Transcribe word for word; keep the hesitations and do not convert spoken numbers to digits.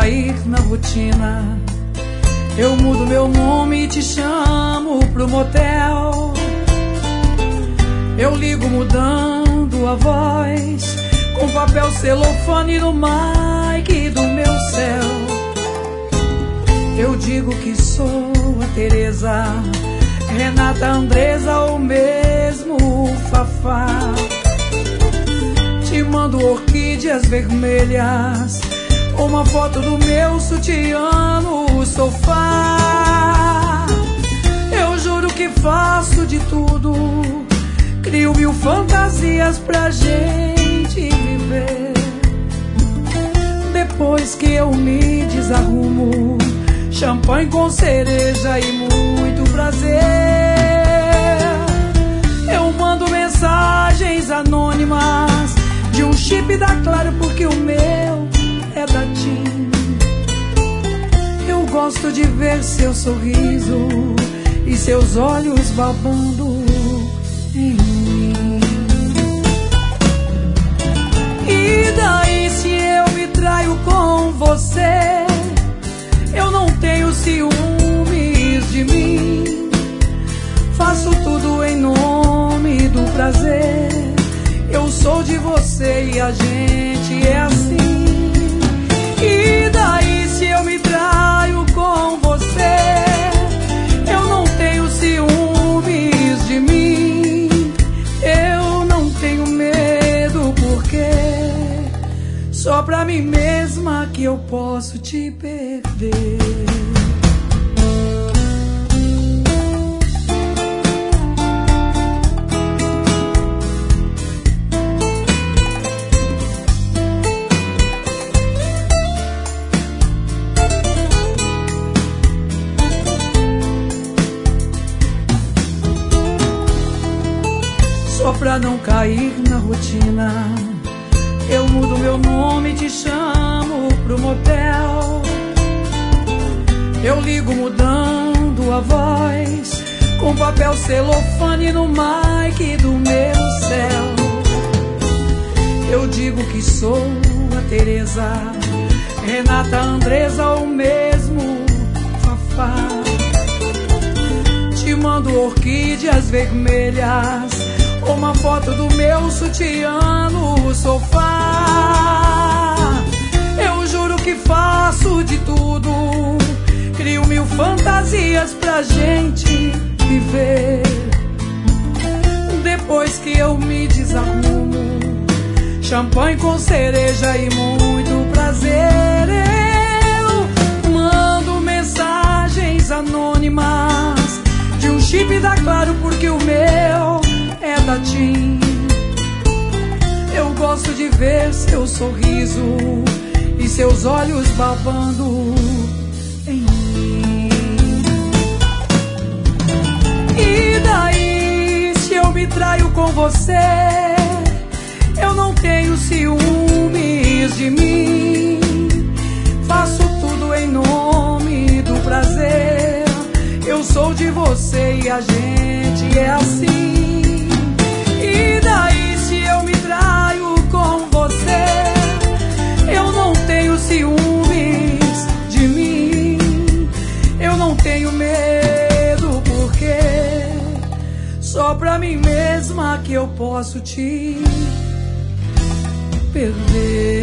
cair na rotina, eu mudo meu nome e te chamo pro motel. Eu ligo mudando a voz, com papel celofane no mic do meu céu. Eu digo que sou a Tereza, Renata, Andresa ou mesmo Fafá. Te mando orquídeas vermelhas, uma foto do meu sutiã no sofá. Eu juro que faço de tudo, crio mil fantasias pra gente viver. Depois que eu me desarrumo, champanhe com cereja e muito prazer. Eu mando mensagens anônimas de um chip da Claro, porque o meu é da TIM. Eu gosto de ver seu sorriso e seus olhos babando em mim. E daí se eu me traio com você? Eu não tenho ciúmes de mim, faço tudo em nome do prazer. Eu sou de você e a gente é assim. E daí se eu me traio com você? Eu não tenho ciúmes de mim, eu não tenho medo, porque só pra mim mesma que eu posso te perder. Só pra não cair na rotina, eu mudo meu nome e te chamo pro motel. Eu ligo mudando a voz, com papel celofane no mic do meu céu. Eu digo que sou a Tereza, Renata, Andresa ou mesmo Fafá. Te mando orquídeas vermelhas, uma foto do meu sutiã no sofá. Eu juro que faço de tudo, crio mil fantasias pra gente viver. Depois que eu me desarrumo, champanhe com cereja e muito prazer. Eu mando mensagens anônimas de um chip da Claro, porque o meu é da TIM. Eu gosto de ver seu sorriso e seus olhos babando em mim. E daí se eu me traio com você? Eu não tenho ciúmes de mim, faço tudo em nome do prazer. Eu sou de você e a gente é assim. E daí se eu me traio com você? Eu não tenho ciúmes de mim, eu não tenho medo, porque só pra mim mesma que eu posso te perder.